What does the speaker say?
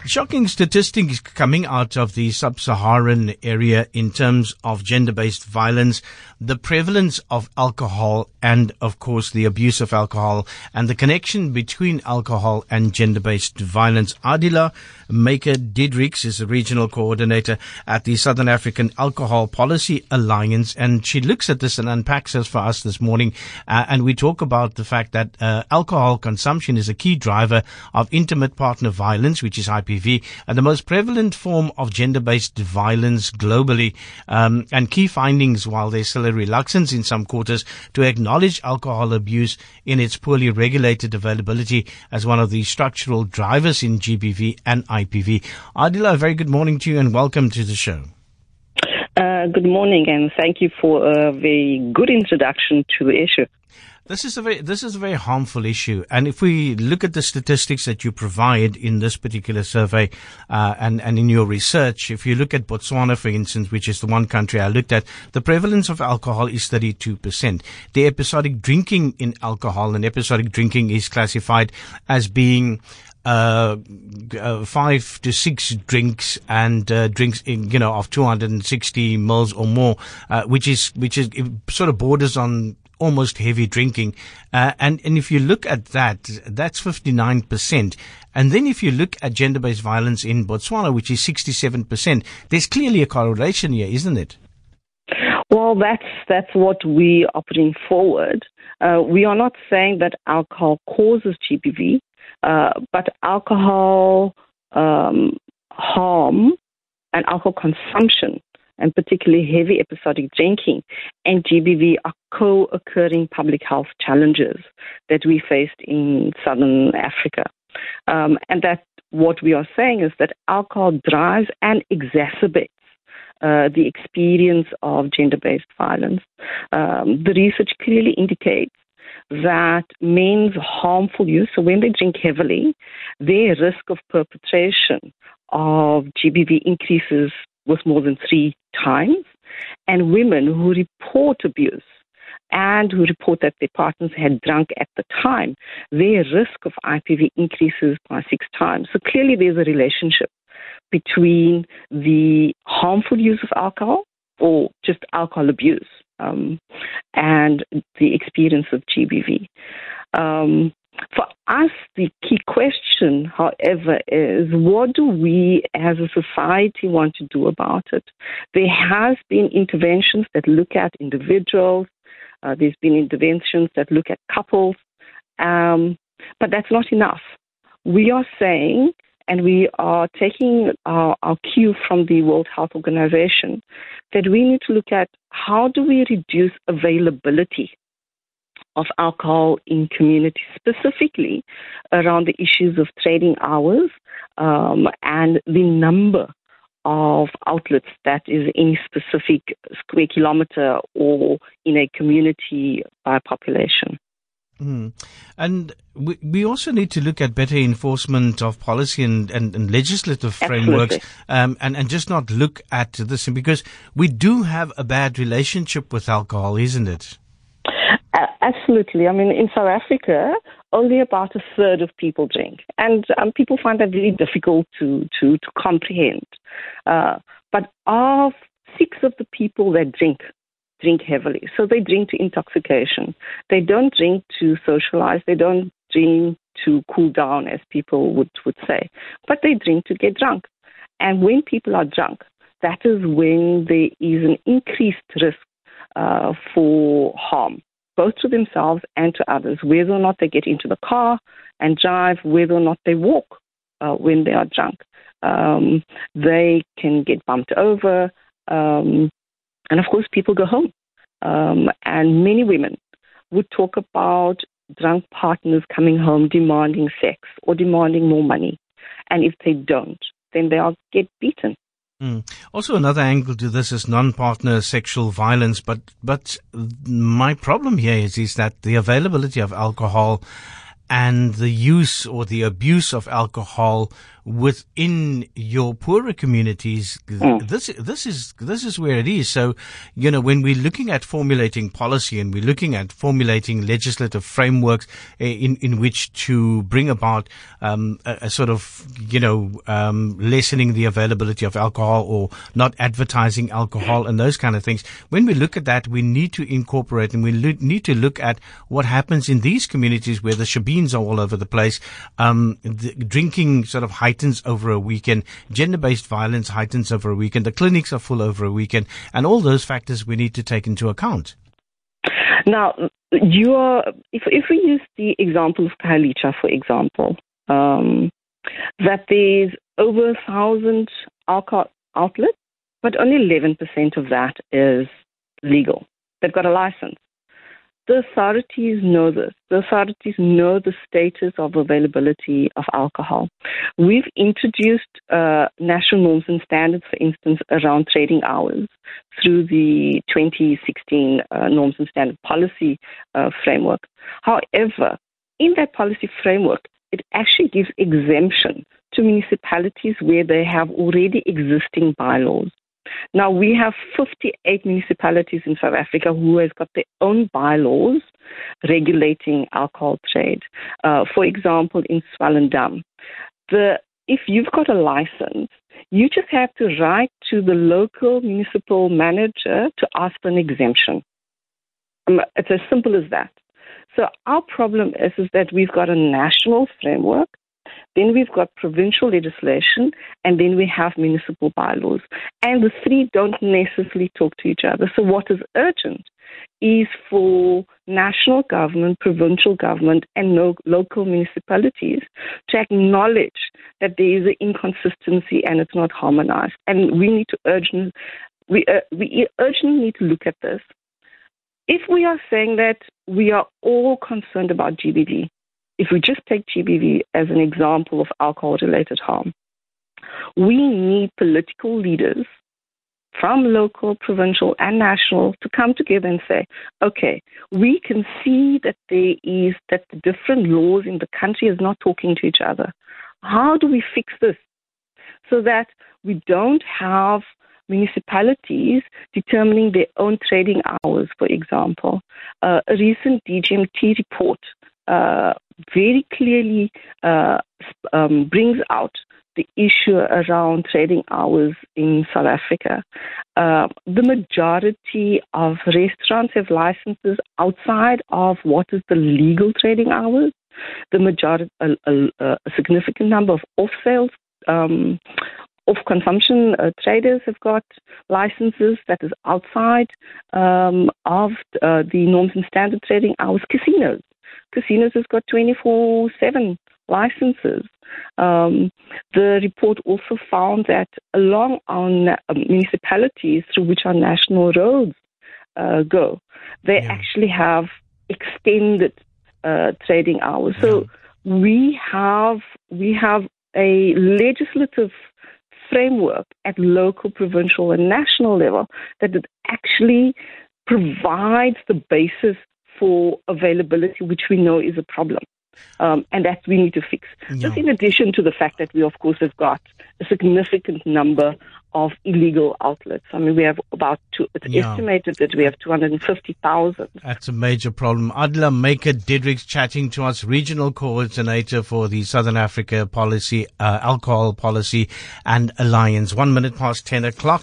Shocking statistics coming out of the sub-Saharan area in terms of gender-based violence, the prevalence of alcohol, and of course the abuse of alcohol, and the connection between alcohol and gender-based violence. Adila Meyer-Diedrichs is a regional coordinator at the Southern African Alcohol Policy Alliance, and she looks at this and unpacks this for us this morning. And we talk about the fact that alcohol consumption is a key driver of intimate partner violence, which is IPV, and the most prevalent form of gender-based violence globally. And key findings, while there's still a reluctance in some quarters to acknowledge alcohol abuse in its poorly regulated availability as one of the structural drivers in GBV and IPV. Adila, a very good morning to you and welcome to the show. Good morning, and thank you for a very good introduction to the issue. This is a very harmful issue, and if we look at the statistics that you provide in this particular survey and in your research, if you look at Botswana, for instance, which is the one country I looked at, the prevalence of alcohol is 32%. The episodic drinking in alcohol, and episodic drinking is classified as being 5 to 6 drinks and drinks of 260 mils or more, which is sort of borders on almost heavy drinking, and if you look at that's 59%. And then if you look at gender-based violence in Botswana, which is 67%, there's clearly a correlation here, isn't it? Well, that's what we are putting forward. We are not saying that alcohol causes GBV, but alcohol harm and alcohol consumption, and particularly heavy episodic drinking, and GBV are co-occurring public health challenges that we faced in Southern Africa. And that what we are saying is that alcohol drives and exacerbates the experience of gender-based violence. The research clearly indicates that men's harmful use, so when they drink heavily, their risk of perpetration of GBV increases with more than 3 times, and women who report abuse and who report that their partners had drunk at the time, their risk of IPV increases by 6 times. So clearly there's a relationship between the harmful use of alcohol or just alcohol abuse and the experience of GBV. For us, the key question, however, is what do we as a society want to do about it? There has been interventions that look at individuals. There's been interventions that look at couples. But that's not enough. We are saying, and we are taking our cue from the World Health Organization, that we need to look at how do we reduce availability of alcohol in communities, specifically around the issues of trading hours and the number of outlets that is any specific square kilometer or in a community by population. And we also need to look at better enforcement of policy and legislative frameworks, and just not look at this, because we do have a bad relationship with alcohol, isn't it? Absolutely. I mean, in South Africa, only about a third of people drink, and people find that really difficult to comprehend. But of 6 of the people that drink heavily, so they drink to intoxication. They don't drink to socialize. They don't drink to cool down, as people would say, but they drink to get drunk. And when people are drunk, that is when there is an increased risk for harm, both to themselves and to others, whether or not they get into the car and drive, whether or not they walk when they are drunk. They can get bumped over, and of course people go home. And many women would talk about drunk partners coming home demanding sex or demanding more money. And if they don't, then they'll get beaten. Also, another angle to this is non-partner sexual violence, but my problem here is that the availability of alcohol and the use or the abuse of alcohol within your poorer communities, this is where it is. So, when we're looking at formulating policy and we're looking at formulating legislative frameworks in which to bring about a sort of lessening the availability of alcohol or not advertising alcohol and those kind of things. When we look at that, we need to incorporate and we need to look at what happens in these communities where the shebeens are all over the place. The drinking sort of heightens over a weekend. Gender-based violence heightens over a weekend. The clinics are full over a weekend. And all those factors we need to take into account. Now, if we use the example of Khayelitsha, for example, that there's over 1,000 alcohol outlets, but only 11% of that is legal. They've got a license. The authorities know this. The authorities know the status of availability of alcohol. We've introduced national norms and standards, for instance, around trading hours through the 2016 norms and standard policy framework. However, in that policy framework, it actually gives exemption to municipalities where they have already existing bylaws. Now, we have 58 municipalities in South Africa who has got their own bylaws regulating alcohol trade. For example, in Swellendam, if you've got a license, you just have to write to the local municipal manager to ask for an exemption. It's as simple as that. So our problem is that we've got a national framework, then we've got provincial legislation, and then we have municipal bylaws. And the three don't necessarily talk to each other. So what is urgent is for national government, provincial government, and local municipalities to acknowledge that there is an inconsistency and it's not harmonized. And we need to we urgently need to look at this. If we are saying that we are all concerned about GBV, if we just take GBV as an example of alcohol-related harm, we need political leaders from local, provincial, and national to come together and say, okay, we can see that the different laws in the country is not talking to each other. How do we fix this so that we don't have municipalities determining their own trading hours, for example? A recent DGMT report very clearly brings out the issue around trading hours in South Africa. The majority of restaurants have licenses outside of what is the legal trading hours. The majority, a significant number of off-sales, off-consumption traders have got licenses that is outside of the norms and standard trading hours. Casinos has got 24/7 licenses. The report also found that along our municipalities through which our national roads go, they actually have extended trading hours. So we have a legislative framework at local, provincial, and national level that it actually provides the basis for availability, which we know is a problem. And that we need to fix. Yeah. This in addition to the fact that we, of course, have got a significant number of illegal outlets. I mean, we have it's estimated that we have 250,000. That's a major problem. Adela Meyer-Diedrichs chatting to us, Regional Coordinator for the Southern Africa Policy, Alcohol Policy and Alliance. 1 minute past 10 o'clock.